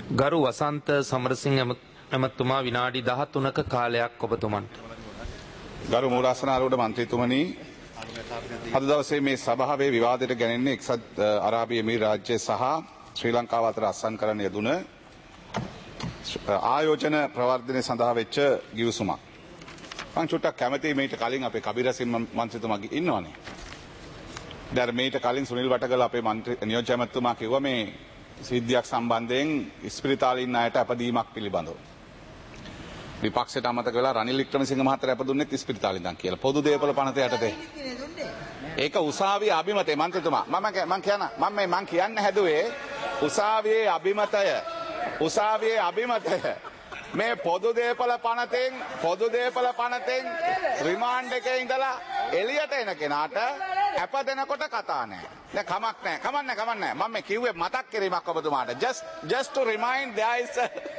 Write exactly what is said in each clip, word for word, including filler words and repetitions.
ගරු වසන්ත සමරසිංහ ඇමතුමා විනාඩි දහතුනක කාලයක් ඔබතුමන්ට. ගරු මූලාසනාරූඪ මන්ත්‍රීතුමනි, අද දවසේ මේ සභාවේ විවාදයට ගැනෙන්නේ එක්සත් අරාබි එමිරාත් රාජ්‍ය සහ ශ්‍රී ලංකාව අතර අත්සන් කරන්න යෙදුන ආයෝජන ප්‍රවර්ධනය සඳහා වෙච්ච ගිවිසුමක්. මම චුට්ටක් කැමතියි මේට කලින් අපේ කබිරසිංහ මන්ත්‍රීතුමා ඉන්නවනේ. දැන් මේට කලින් සුනිල් වටගල අපේ මන්ත්‍රී නියෝජ්‍ය ඇමතුමා කිව්වා මේ සිද්ධියක් සම්බන්ධයෙන් ඉස්පිරිතාලේ ඉන්න අයට අපදීමක් පිළිබඳව. විපක්ෂයට අමතක වෙලා රනිල් වික්‍රමසිංහ මහත්තයා අපදුන්නේත් ඉස්පිරිතාලේ ඉඳන් කියලා. පොදු දේපල පනත යටතේ. ඒක උසාවියේ අභිමතය මන්ත්‍රීතුමා. මම මම කියන මම මේ මම කියන්න හැදුවේ උසාවියේ අභිමතය. උසාවියේ අභිමතය. මේ පොදු දේපල පනතෙන් පොදු දේපල පනතෙන් රිමාන්ඩ් එකේ ඉඳලා එළියට එන කෙනාට අප දෙනකොට කතා නැහැ. දැන් කමක් නැහැ. කමන්නේ කමන්නේ. මම මේ කිව්වේ මතක් කිරීමක් ඔබතුමාට. just just to remind there is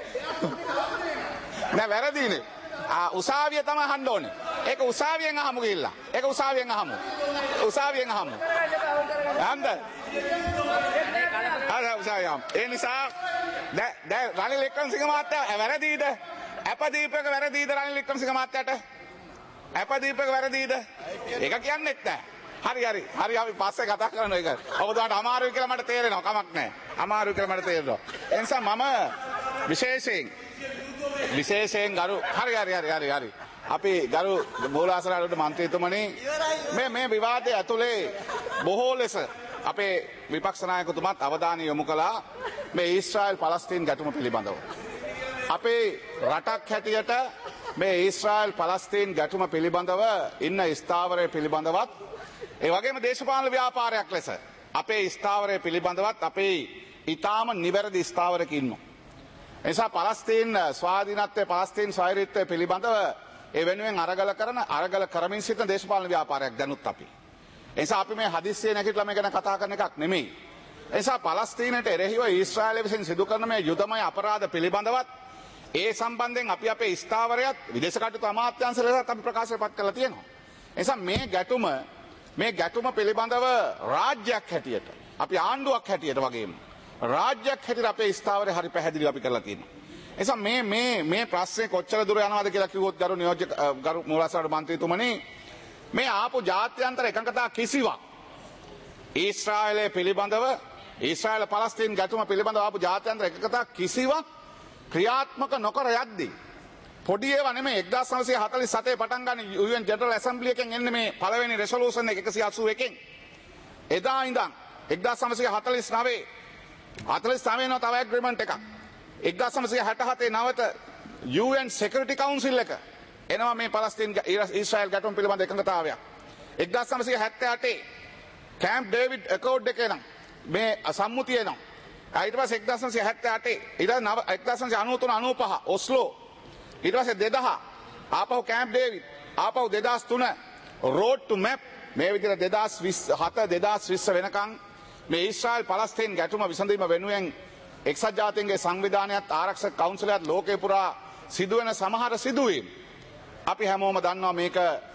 නෑ වැරදීනේ. ආ උසාවිය තමයි අහන්න ඕනේ. ඒක උසාවියෙන් අහමු ගිහිල්ලා. ඒක උසාවියෙන් අහමු. උසාවියෙන් අහමු. යන්න. අර උසාවියම්. ඒ නිසා දැන් දැන් රනිල් වික්‍රමසිංහ මහත්තයා වැරදීද? අපදීපක වැරදීද රනිල් වික්‍රමසිංහ මහත්තයාට? අපදීපක වැරදීද? ඒක කියන්නෙත් නැහැ. හරි හරි හරි අපි පස්සේ කතා කරනවා ඒක. ඔබතුමාට අමාරුයි කියලා මට තේරෙනවා. කමක් නැහැ. අමාරුයි කියලා මට තේරෙනවා. ඒ නිසා මම විශේෂයෙන් විශේෂයෙන් ගරු හරි හරි හරි හරි හරි අපි ගරු මූලාසනාරූඪ මන්ත්‍රීතුමනි මේ මේ විවාදයේ ඇතුලේ බොහෝ ලෙස අපේ විපක්ෂ නායකතුමාත් අවධානය යොමු කළා මේ ඊශ්‍රායල් පලස්තීන් ගැටුම පිළිබඳව. අපේ රටක් හැටියට මේ ඊශ්‍රායල් පලස්තීන් ගැටුම පිළිබඳව ඉන්න ස්ථාවරය පිළිබඳවත් ඒ වගේම දේශපාලන ව්‍යාපාරයක් ලෙස අපේ ස්ථාවරය පිළිබඳවත් අපේ ඊටාම නිවැරදි ස්ථාවරයක ඉන්නවා. එනිසා පලස්තීන් ස්වාධීනත්වය පලස්තීන් ස්වෛරීත්වය පිළිබඳව ඒ වෙනුවෙන් අරගල කරන අරගල කරමින් සිටින දේශපාලන ව්‍යාපාරයක් දැනුත් අපි. එනිසා අපි මේ හදිස්සියේ නැගිටලා මේ ගැන කතා කරන එකක් නෙමෙයි. එනිසා පලස්තීනට එරෙහිව ඊශ්‍රායලය විසින් සිදු කරන මේ යුදමය අපරාධ පිළිබඳවත් ඒ සම්බන්ධයෙන් අපි අපේ ස්ථාවරයත් විදේශ කටයුතු අමාත්‍යාංශ ලෙසත් අපි ප්‍රකාශයපත් කරලා තියෙනවා. එනිසා මේ ගැටුම මේ ගැටුම පිළිබඳව රාජ්‍යයක් හැටියට අපි ආණ්ඩුවක් හැටියට වගේම රාජ්‍යයක් හැටියට අපේ ස්ථාවරය හරි පැහැදිලිව අපි කරලා තියෙනවා. එනිසා මේ මේ මේ ප්‍රශ්නේ කොච්චර දුර යනවද කියලා කිව්වොත් ගරු නියෝජ්‍ය ගරු මූලාසනාරූඪ මන්ත්‍රීතුමනි මේ ආපු ජාත්‍යන්තර එකඟතා කිසිවක් ඊශ්‍රායලය පිළිබඳව ඊශ්‍රායල පලස්තීන් ගැටුම පිළිබඳව ආපු ජාත්‍යන්තර එකඟතා කිසිවක් ක්‍රියාත්මක නොකර යද්දී පොඩි ඒවා නෙමෙයි එක්දාස් නවසිය හතළිස් හතේ පටන් ගන්න යූ එන් ජෙනරල් ඇසැම්බලි එකෙන් එන්නේ මේ පළවෙනි රෙසලූෂන් එක එකසිය අසූ එකෙන් එදා ඉඳන් එක්දාස් නවසිය හතළිස් නවයේ හතළිස් නවයේ නෝ තව ඇග්‍රීමන්ට් එකක් එක්දාස් නවසිය හැට හතේ නවත යූ එන් Security Council එක එනවා මේ පලස්තීන් ඊශ්‍රායල් ගැටුම් පිළිබඳ එකඟතාවයක්. එක්දාස් නවසිය හැත්තෑ අටේ කැම්ප් ඩේවිඩ් එකෝඩ් එකේ නම් මේ සම්මුතිය එනවා. ඊට පස්සේ එක්දාස් නවසිය හැත්තෑ අටේ ඊට එක්දාස් නවසිය අනූ තුන අනූ පහ ඔස්ලෝ ඊට පස්සේ දෙදහ ආපහු කැම්ප් ඩේවිඩ් ආපහු දෙදාස් තුන road to map මේ විදිහට දෙදාස් හත දෙදාස් විස්ස වෙනකන් මේ ඊශ්‍රායල් පලස්තීන් ගැටුම විසඳීම වෙනුවෙන් එක්සත් ජාතීන්ගේ සංවිධානයත් ආරක්ෂක කවුන්සිලයත් ලෝකේ පුරා සිදුවෙන සමහර සිදුවීම් අපි හැමෝම දන්නවා මේක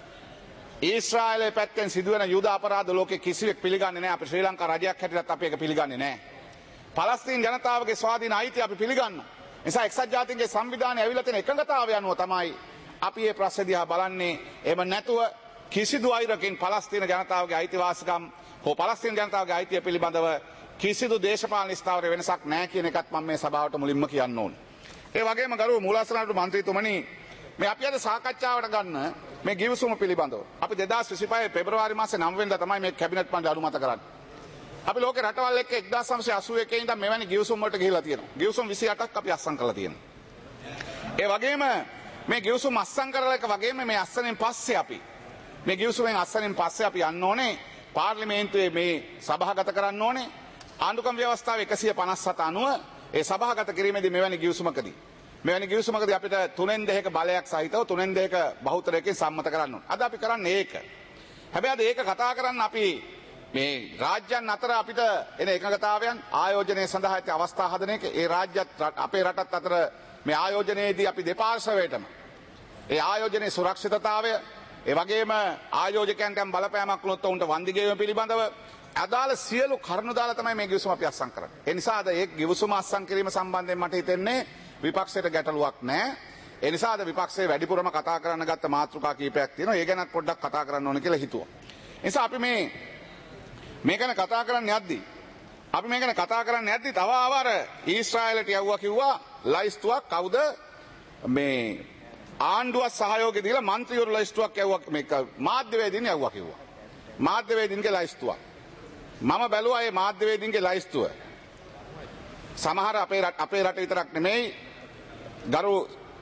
ඊශ්‍රායලයේ පැත්තෙන් සිදුවෙන යුද අපරාධ ලෝකේ කිසිවෙක් පිළිගන්නේ නැහැ. අපි ශ්‍රී ලංකා රජයක් හැටියට අපි ඒක පිළිගන්නේ නැහැ. පලස්තීන් ජනතාවගේ ස්වාධීන අයිතිය අපි පිළිගන්නවා. නිසා එක්සත් ජාතීන්ගේ සංවිධානය ඇවිල්ලා තියෙන එකඟතාවය අනුව තමයි අපි මේ ප්‍රශ්න දිහා බලන්නේ. එහෙම නැතුව කිසිදු අයරකින් පලස්තීන ජනතාවගේ අයිතිවාසිකම් හෝ පලස්තීන ජනතාවගේ අයිතිය පිළිබඳව කිසිදු දේශපාලන ස්ථාවර වෙනසක් නැහැ කියන එකත් මම මේ සභාවට මුලින්ම කියන්න ඕනේ. ඒ වගේම ගරු මූලාසනාරූඪ මන්ත්‍රීතුමනි මේ අපි අද සාකච්ඡාවට ගන්න මේ ගිවිසුම පිළිබඳව අපි දෙදාස් විසිපහේ පෙබරවාරි මාසේ නවය වෙනිදා තමයි මේ කැබිනට් මණ්ඩලය අනුමත කරන්නේ. අපි ලෝකේ රටවල් එක්ක එක්දාස් නවසිය අසූ එකේ ඉඳන් මෙවැනි ගිවිසුම් වලට ගිහිලා තියෙනවා. ගිවිසුම් විසි අටක් අපි අත්සන් කරලා තියෙනවා. ඒ වගේම මේ ගිවිසුම් අත්සන් කරලා එක වගේම මේ අත්සනෙන් පස්සේ අපි මේ ගිවිසුමෙන් අත්සනෙන් පස්සේ අපි යන්න ඕනේ පාර්ලිමේන්තුවේ මේ සභාගත කරන්න ඕනේ ආණ්ඩුක්‍රම ව්‍යවස්ථාව එකසිය පනස් හත අනුව ඒ සභාගත කිරීමේදී මෙවැනි ගිවිසුමකදී මෙවැනි ගිවිසුමකදී අපිට තුනෙන් දෙකක බලයක් සහිතව තුනෙන් දෙකක බහුතරයකින් සම්මත කරන්න ඕනේ. අද අපි කරන්නේ ඒක. හැබැයි අද ඒක කතා කරන්න අපි මේ රාජ්‍යයන් අතර අපිට එන එකඟතාවයන් ආයෝජනය සඳහා ඇති අවස්ථා හදන එක ඒ රාජ්‍යත් අපේ රටත් අතර මේ ආයෝජනයේදී අපි දෙපාර්ශවයටම ඒ ආයෝජනයේ සුරක්ෂිතතාවය ඒ වගේම ආයෝජකයන්ට බලපෑමක් වුණොත් උන්ට වන්දි ගෙවීම පිළිබඳව අදාළ සියලු කරුණු දාලා තමයි මේ ගිවිසුම අපි අත්සන් කරන්නේ. ඒ නිසා අද ඒ ගිවිසුම අත්සන් කිරීම සම්බන්ධයෙන් මට හිතෙන්නේ විපක්ෂයට ගැටලුවක් නැහැ. ඒ නිසා අද විපක්ෂයේ වැඩිපුරම කතා කරන්න ගත්ත මාතෘකා කීපයක් තියෙනවා. ඒ ගැනත් පොඩ්ඩක් කතා කරන්න ඕන කියලා හිතුවා. ඒ නිසා අපි මේ මේ ගැන කතා කරන්න යද්දී අපි මේ ගැන කතා කරන්න යද්දී තව ආවර ඊශ්‍රායලට යවුවා කිව්වා ලයිස්තුවක් කවුද මේ ආණ්ඩුව සහයෝගය දීලා മന്ത്രിවරු ලයිස්තුවක් යවුවා මේ මාධ්‍යවේදීන් යවුවා කිව්වා. මාධ්‍යවේදීන්ගේ ලයිස්තුවක්. මම බැලුවා මේ මාධ්‍යවේදීන්ගේ ලයිස්තුව. සමහර අපේ රට අපේ රට විතරක් නෙමෙයි ගරු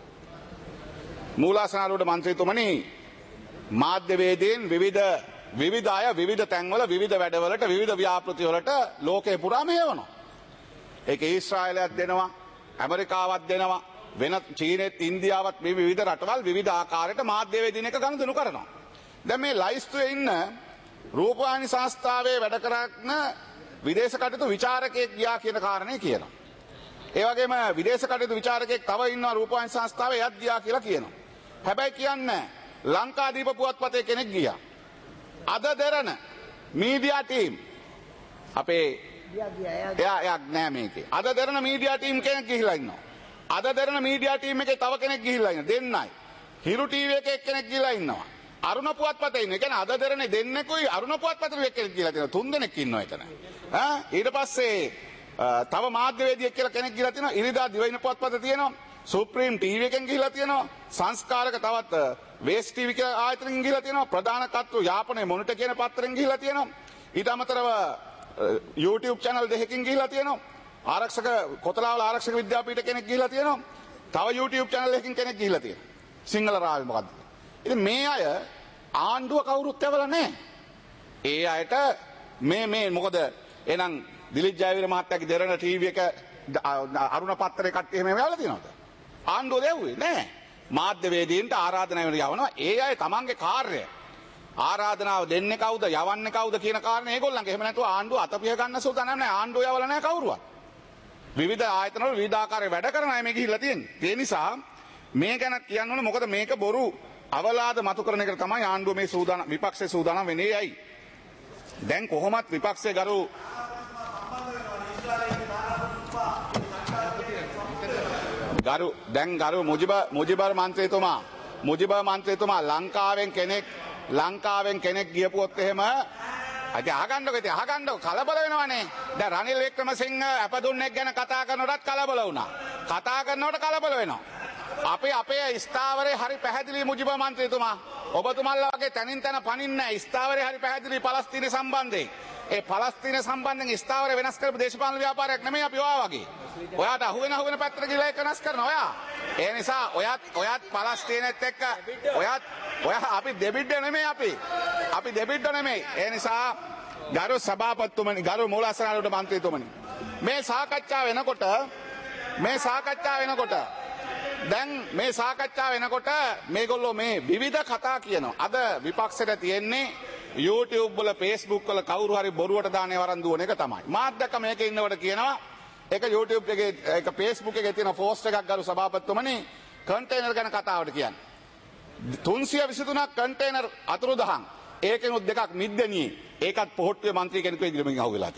මූලාසනාරූඪ මන්ත්‍රීතුමනි මාධ්‍යවේදීන් විවිධ විවිධ අය විවිධ තැන්වල විවිධ වැඩවලට විවිධ ව්‍යාපෘති වලට ලෝකේ පුරා මෙහෙවනවා. ඒක ඊශ්‍රායලයක් දෙනවා, ඇමරිකාවක් දෙනවා, වෙන චීනෙත් ඉන්දියාවත් මේ විවිධ රටවල් විවිධ ආකාරයට මාධ්‍යවේදීන් එක ගනුදෙනු කරනවා. දැන් මේ ලයිස්තුවේ ඉන්න රූපවාහිනී සංස්ථාවේ වැඩ කරන විදේශ කටයුතු විචාරකයෙක් ගියා කියන කාරණේ කියනවා. ඒ වගේම විදේශ කටයුතු විචාරකයෙක් තව ඉන්නවා රූපවාහිනී සංස්ථාවේ එයත් ගියා කියලා කියනවා. හැබැයි කියන්නේ ලංකාදීප පුවත්පතේ කෙනෙක් ගියා. අද දෙරණ මීඩියා ටීම් අපේ එයා එයා නෑ මේකේ. අද දෙරණ මීඩියා ටීම් කෙනෙක් ගිහිලා ඉන්නවා. අද දෙරණ මීඩියා ටීම් එකේ තව කෙනෙක් ගිහිලා ඉන්නවා. දෙන්නයි. හිරු ටීවී එකේ එක්කෙනෙක් ගිහිලා ඉන්නවා. අරුණ පුවත්පතේ ඉන්නේ. ඒ කියන්නේ අද දෙරණේ දෙන්නෙකුයි අරුණ පුවත්පතේ එක්කෙනෙක් ගිහිලා තියෙනවා. තුන් දෙනෙක් ඉන්නවා එතන. ඈ ඊට පස්සේ තව මාධ්‍යවේදියෙක් කියලා කෙනෙක් ගිහිලා තියෙනවා. ඉරිදා දිවයින පුවත්පත තියෙනවා. සුප්‍රීම් ටීවී එකෙන් ගිහිලා තියෙනවා. සංස්කාරක තවත් වේස් ටීවී කියලා ආයතනකින් ගිහිලා තියෙනවා. ප්‍රධාන කර්තෘ යාපනයේ මොනිටර් කියන පත්තරෙන් ගිහිලා තියෙනවා. ඊට අමතරව YouTube channel දෙකකින් ගිහිලා තියෙනවා. ආරක්ෂක කොතලාවල ආරක්ෂක විද්‍යාපීඨ කෙනෙක් ගිහිලා තියෙනවා. තව YouTube channel එකකින් කෙනෙක් ගිහිලා තියෙනවා. සිංහල රාවි මොකද්ද? ඉතින් මේ අය ආණ්ඩුව කවුරුත් ඇවලා නැහැ. ඒ අයට මේ මේ මොකද එහෙනම් දිලිත් ජයවීර මහත්තයාගේ දෙරණ ටීවී එක අරුණ පත්තරේ කට්ටිය එහෙම ඇවලා තියෙනවද? ආණ්ඩුව දෙව්වේ නැහැ. මාධ්‍යවේදීන්ට ආරාධනා වෙන යවනවා. ඒ අය තමන්ගේ කාර්යය ආරාධනාව දෙන්නේ කවුද යවන්නේ කවුද කියන කාරණේ ඒගොල්ලන්ගේ. එහෙම නැතුව ආණ්ඩුව අතපිය ගන්න සූදානම් නැහැ. ආණ්ඩුව යවලා නැහැ කවුරුවත්. විවිධ ආයතන වල විවිධ ආකාරයේ වැඩ කරන අය මේ ගිහිල්ලා තියෙන්නේ. ඒ නිසා මේ ගැන කියන්න ඕනේ මොකද මේක බොරු අවලාද මතු කරන එකට තමයි ආණ්ඩුව මේ සූදානම් විපක්ෂයේ සූදානම් වෙන්නේ. ඇයි? දැන් කොහොමත් විපක්ෂයේ ගරු ගරු දැන් ගරු මුජිබ මුජිබර් මන්ත්‍රීතුමා මුජිබර් මන්ත්‍රීතුමා ලංකාවෙන් කෙනෙක් ලංකාවෙන් කෙනෙක් ගියපුවොත් එහෙම අද අහගන්නකො ඉතින් අහගන්නකො කලබල වෙනවනේ. දැන් රනිල් වික්‍රමසිංහ අපදුන්නෙක් ගැන කතා කරනකොටත් කලබල වුණා. කතා කරනකොට කලබල වෙනවා. අපේ අපේ ස්ථාවරේ හරි පැහැදිලි මුජිබර් මන්ත්‍රීතුමා. ඔබතුමල්ලා වගේ තනින් තන පනින්නේ නැහැ. ස්ථාවරේ හරි පැහැදිලි පලස්තීන සම්බන්ධයෙන්. ඒ පලස්තීන සම්බන්ධයෙන් ස්ථාවරේ වෙනස් කරපු දේශපාලන ව්‍යාපාරයක් නෙමෙයි අපි ඔයා වගේ. ඔයාට අහුවෙන අහුවෙන පැත්තට ගිහලා ඒක වෙනස් කරනවා ඔයා. ඒ නිසා ඔයත් ඔයත් පලස්තීනෙත් එක්ක ඔයත් ඔයා අපි දෙබිඩ නෙමෙයි අපි. අපි දෙබිඩ නෙමෙයි. ඒ නිසා ගරු සභාපතිතුමනි ගරු මූලාසනාරූඪ මන්ත්‍රීතුමනි මේ සාකච්ඡා වෙනකොට මේ සාකච්ඡා වෙනකොට දැන් මේ සාකච්ඡා වෙනකොට මේගොල්ලෝ මේ විවිධ කතා කියනවා. අද විපක්ෂයට තියෙන්නේ YouTube වල Facebook වල කවුරු හරි බොරුවට දාන්නේ වරන් දුවන එක තමයි. මාත් දැක්ක මේකේ ඉන්නකොට කියනවා ඒක YouTube එකේ ඒක Facebook එකේ තියෙන පෝස්ට් එකක් ගරු සභාපතිතුමනි කන්ටේනර් ගැන කතාවට කියන්නේ. තුන්සිය විසිතුනක් කන්ටේනර් අතුරුදහන්. ඒකෙනුත් දෙකක් මිද්දනියේ. ඒකත් පොහොට්ටුවේ මන්ත්‍රී කෙනෙකුගේ ඉදිරියෙන් අහුවෙලා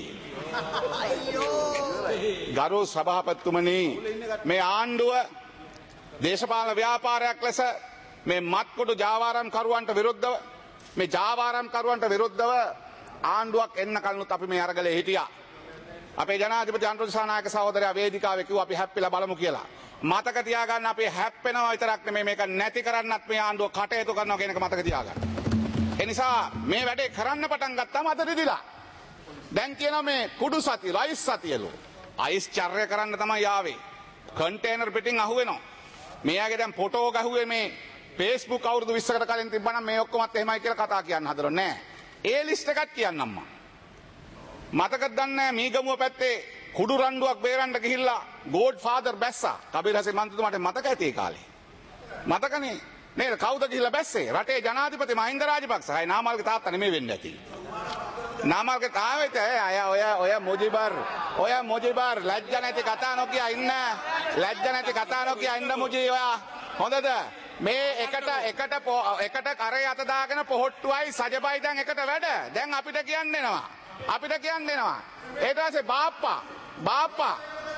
තියෙනවා. ගරු සභාපතිතුමනි මේ ආණ්ඩුව දේශපාලන ව්‍යාපාරයක් ලෙස මේ මත්කොඩු ජාවාරම් කරුවන්ට විරුද්ධව මේ ජාවාරම් කරුවන්ට විරුද්ධව ආණ්ඩුවක් එන්න කලිනුත් අපි මේ අරගලේ හිටියා. අපේ ජනාධිපති අනුර දිසානායක සහෝදරයා වේදිකාවේ කිව්වා අපි හැප්පිලා බලමු කියලා. මතක තියාගන්න අපි හැප්පෙනවා විතරක් නෙමෙයි මේක නැති කරන්නත් මේ ආණ්ඩුව කටයුතු කරනවා කියන එක මතක තියාගන්න. ඒ නිසා මේ වැඩේ කරන්න පටන් ගත්තාම අද රිදිලා. දැන් කියනවා මේ කුඩු සතිය, රයිස් සතියලු. අයිස් චර්ය කරන්න තමයි ආවේ. කන්ටේනර් පිටින් අහුවෙනවා. මෙයාගේ දැන් ෆොටෝ ගහුවේ මේ Facebook අවුරුදු විස්සකට කලින් තිබ්බනම් මේ ඔක්කොමත් එහෙමයි කියලා කතා කියන්න හදරෝ නෑ. ඒ ලිස්ට් එකක් කියන්නම් මම. මතකද දන්නේ මීගමුව පැත්තේ කුඩු රණ්ඩුවක් බේරන්න ගිහිල්ලා ගෝඩ් ෆාදර් බැස්සා. කබීර් හසන් මන්ත්‍රීතුමාට මතක ඇති ඒ කාලේ. මතකනේ නේද කවුද ගිහිල්ලා බැස්සේ? රටේ ජනාධිපති මහින්ද රාජපක්ෂ. අය නාමල්ගේ තාත්තා නෙමෙයි වෙන්න ඇති. නාමල්ගේ තාවෙත අය ඔය ඔය මුජිබර් ඔය මුජිබර් ලැජ්ජ නැති කතා නොකිය ඉන්න. ලැජ්ජ නැති කතා නොකිය ඉන්න මුජි ඔයා. හොඳද? මේ එකට එකට එකට කරේ අත දාගෙන පොහොට්ටුවයි සජබයි දැන් එකට වැඩ. දැන් අපිට කියන්න එනවා. අපිට කියන්න දෙනවා. ඊට පස්සේ බාප්පා බාප්පා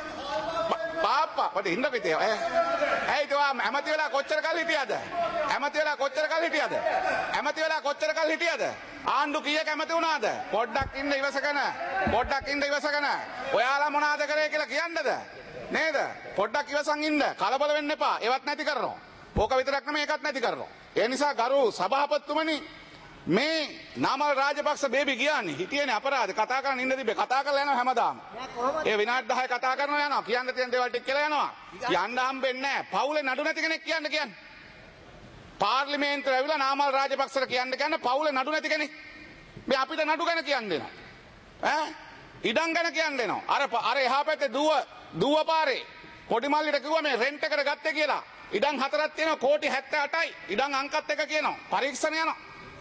බාප්පා පොඩි ඉන්න පිටේ ඈ ඇයි තෝ ඇමති වෙලා කොච්චර කල් හිටියද ඇමති වෙලා කොච්චර කල් හිටියද ඇමති වෙලා කොච්චර කල් හිටියද ආණ්ඩු කීයක ඇමති වුණාද පොඩ්ඩක් ඉන්න ඉවසගෙන පොඩ්ඩක් ඉන්න ඉවසගෙන ඔයාලා මොනවාද කරේ කියලා කියන්නද නේද පොඩ්ඩක් ඉවසන් ඉන්න කලබල වෙන්න එපා ඒවත් නැති කරනවා ඕක විතරක් නෙමෙයි ඒකත් නැති කරනවා ඒ නිසා ගරු සභාපතිතුමනි මේ නාමල් රාජපක්ෂ බේබි ගියානේ හිටියේනේ අපරාධ කතා කරන්න ඉන්න තිබ්බේ කතා කරලා යනවා හැමදාම ඒ විනාඩි දහය කතා කරනවා යනවා කියන්න තියෙන දේවල් ටික කියලා යනවා යන්න හම්බෙන්නේ නැහැ පවුලේ නඩු නැති කෙනෙක් කියන්න කියන්නේ පාර්ලිමේන්තුවේ ඇවිල්ලා නාමල් රාජපක්ෂට කියන්න කියන්නේ පවුලේ නඩු නැති කෙනෙක් මේ අපිට නඩු ගැන කියන්න දෙනවා ඈ ඉඩම් ගැන කියන්න දෙනවා අර අර එහා පැත්තේ දුව දුව පාරේ පොඩි මල්ලිට කිව්වා මේ රෙන්ට් එකට ගත්තේ කියලා ඉඩම් හතරක් තියෙනවා කෝටි හැත්තෑ අටයි ඉඩම් අංකත් එක කියනවා පරීක්ෂණ යනවා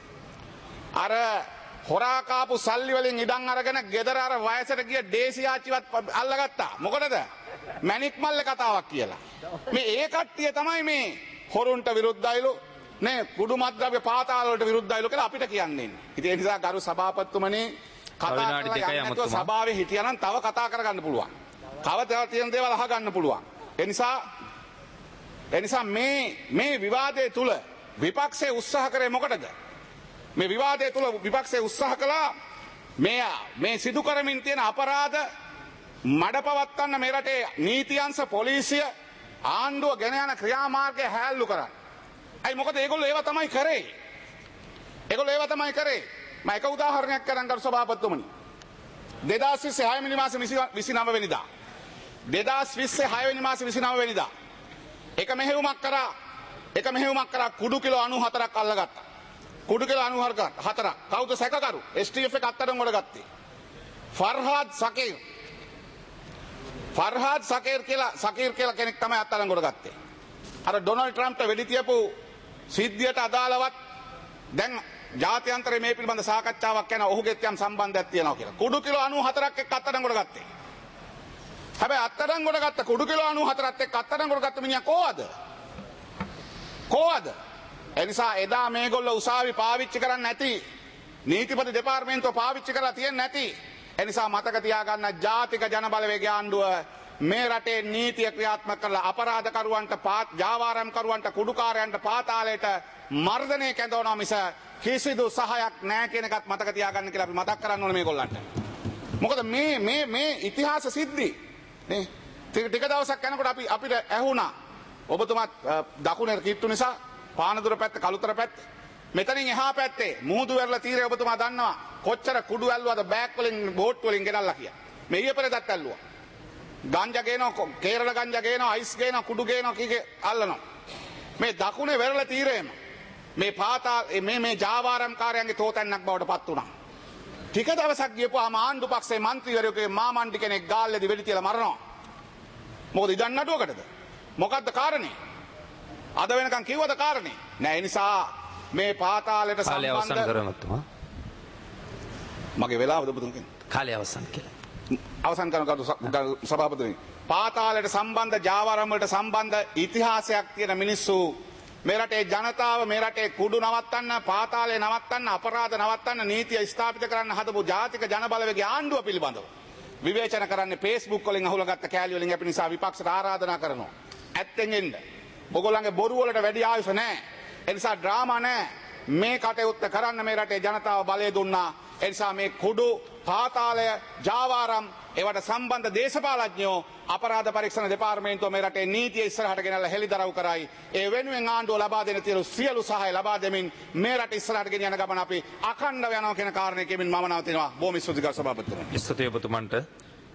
අර හොරා කාපු සල්ලි වලින් ඉඩම් අරගෙන ගෙදර අර වයසට ගිය දේශියාච්චිවත් අල්ලගත්තා. මොකටද? මැණික් මල්ලේ කතාවක් කියලා. මේ ඒ කට්ටිය තමයි මේ හොරුන්ට විරුද්ධයිලු නේ කුඩු මද්ද්‍රව්‍ය පාතාල වලට විරුද්ධයිලු කියලා අපිට කියන්නේ. ඉතින් ඒ නිසා ගරු සභාපතිතුමනි කතා කරලා සභාවේ හිටියනම් තව කතා කරගන්න පුළුවන්. තව තව තියෙන දේවල් අහගන්න පුළුවන්. ඒ නිසා ඒ නිසා මේ මේ විවාදයේ තුල විපක්ෂයේ උත්සාහ කරේ මොකටද? මේ විවාදය තුළ විපක්ෂය උත්සාහ කළා මේ මේ සිදු කරමින් තියෙන අපරාධ මඩ පවත්වන්න මේ රටේ නීති අංශ පොලිසිය ආණ්ඩුව ගෙන යන ක්‍රියාමාර්ගය හැල්ලු කරන්න. අයි මොකද ඒගොල්ලෝ ඒව තමයි කරේ. ඒගොල්ලෝ ඒව තමයි කරේ. මම එක උදාහරණයක් කරන් ගරු සභාපතිතුමනි. දෙදාස් විස්සේ හය වෙනි මාසේ විසිනව වෙනිදා. දෙදාස් විස්සේ හය වෙනි මාසේ විසිනව වෙනිදා. එක මෙහෙයුමක් කරා එක මෙහෙයුමක් කරා කුඩු කිලෝ අනූ හතරක් අල්ලගත්තා. කුඩු කිලෝ අනූ හතරක් කවුද සැකකරු එස් ටී එෆ් එක අත්අඩංගුවට ගත්තේ ෆර්හාද් සකීර් ෆර්හාද් සකීර් කියලා සකීර් කියලා කෙනෙක් තමයි අත්අඩංගුවට ගත්තේ අර ඩොනල්ඩ් ට්‍රම්ප්ට වෙඩි තියපු සිද්ධියට අදාළවත් දැන් ජාත්‍යන්තරයේ මේ පිළිබඳ සාකච්ඡාවක් යන ඔහුගෙත් යම් සම්බන්ධයක් තියෙනවා කියලා කුඩු කිලෝ අනූ හතරක් එක්ක අත්අඩංගුවට ගත්තේ හැබැයි අත්අඩංගුවට ගත්ත කුඩු කිලෝ අනූ හතරක් එක්ක අත්අඩංගුවට ගත්ත මිනිහා කොහොමද කොහොමද එනිසා එදා මේගොල්ලෝ උසාවි පාවිච්චි කරන්නේ නැති නීතිපති දෙපාර්තමේන්තුව පාවිච්චි කරලා තියෙන්නේ නැති එනිසා මතක තියාගන්න ජාතික ජනබලවේග ආණ්ඩුව මේ රටේ නීතිය ක්‍රියාත්මක කරලා අපරාධකරුවන්ට පාත් ජාවාරම් කරුවන්ට කුඩුකාරයන්ට පාතාලයට මර්ධනය කැඳවනවා මිස කිසිදු සහයක් නැහැ කියන එකත් මතක තියාගන්න කියලා අපි මතක් කරන්න ඕනේ මේගොල්ලන්ට මොකද මේ මේ මේ ඉතිහාස සිද්ධි නේ ටික ටික දවසක් යනකොට අපි අපිට ඇහුණා ඔබතුමාත් දකුණේ කිට්ටු නිසා පානදුර පැත්ත කළුතර පැත්ත මෙතනින් එහා පැත්තේ මුහුදු වෙරළ තීරය ඔබතුමා දන්නවා කොච්චර කුඩු ඇල්ලුවද බෑග් වලින් බෝට් වලින් ගෙනල්ලා කියලා මේ ඊයේ පෙරේදත් ඇල්ලුවා ගංජා ගේනවා කේරළ ගංජා ගේනවා අයිස් ගේනවා කුඩු ගේනවා කීකේ අල්ලනවා මේ දකුණේ වෙරළ තීරයේම මේ පාතා මේ මේ ජාවාරම්කාරයන්ගේ තෝතැන්නක් බවට පත් වුණා ටික දවසක් ගියපුවාම ආණ්ඩු පක්ෂයේ മന്ത്രിවරයෙකුගේ මාමණ්ඩි කෙනෙක් ගාල්ලේදී වෙඩි තියලා මරනවා මොකද ඉදන් නඩුවකටද මොකද්ද කාරණේ අද වෙනකන් කිව්වද කාරණේ නෑ ඒ නිසා මේ පාතාලයට කාලය අවසන් කරනතුමා මගේ වෙලාවද ඔබතුමා කියන්නේ කාලය අවසන් කියලා අවසන් කරන කරු සභාපතිතුමනි පාතාලයට සම්බන්ධ ජාවාරම් වලට සම්බන්ධ ඉතිහාසයක් තියෙන මිනිස්සු මේ රටේ ජනතාව මේ රටේ කුඩු නවත්තන්න පාතාලය නවත්තන්න අපරාධ නවත්තන්න නීතිය ස්ථාපිත කරන්න හදපු ජාතික ජනබලවේගයේ ආණ්ඩුව පිළිබඳව විවේචන කරන්නේ Facebook වලින් අහුලගත්ත කෑලි වලින් අපි නිසා විපක්ෂට ආරාධනා කරනවා ඇත්තෙන් එන්න ඔගොල්ලන්ගේ බොරු වලට වැඩි ආයුෂ නැහැ. ඒ නිසා ඩ්‍රාමා නැහැ. මේ කටයුත්ත කරන්න මේ රටේ ජනතාව බලය දුන්නා. ඒ නිසා මේ කුඩු පාතාලය ජාවාරම් ඒවට සම්බන්ධ දේශපාලඥයෝ අපරාධ පරීක්ෂණ දෙපාර්තමේන්තුව මේ රටේ නීතිය ඉස්සරහට ගෙනල්ලා හෙළිදරව් කරයි. ඒ වෙනුවෙන් ආණ්ඩුව ලබා දෙන තියලු සියලු සහාය ලබා දෙමින් මේ රට ඉස්සරහට ගෙන යන ගමන අපි අඛණ්ඩව යනවා කියන කාරණේ කියමින් මම නවතිනවා. බොහොම ස්තුතියි සභාපතිතුමනි. ස්තුතියි ඔබතුමන්ට.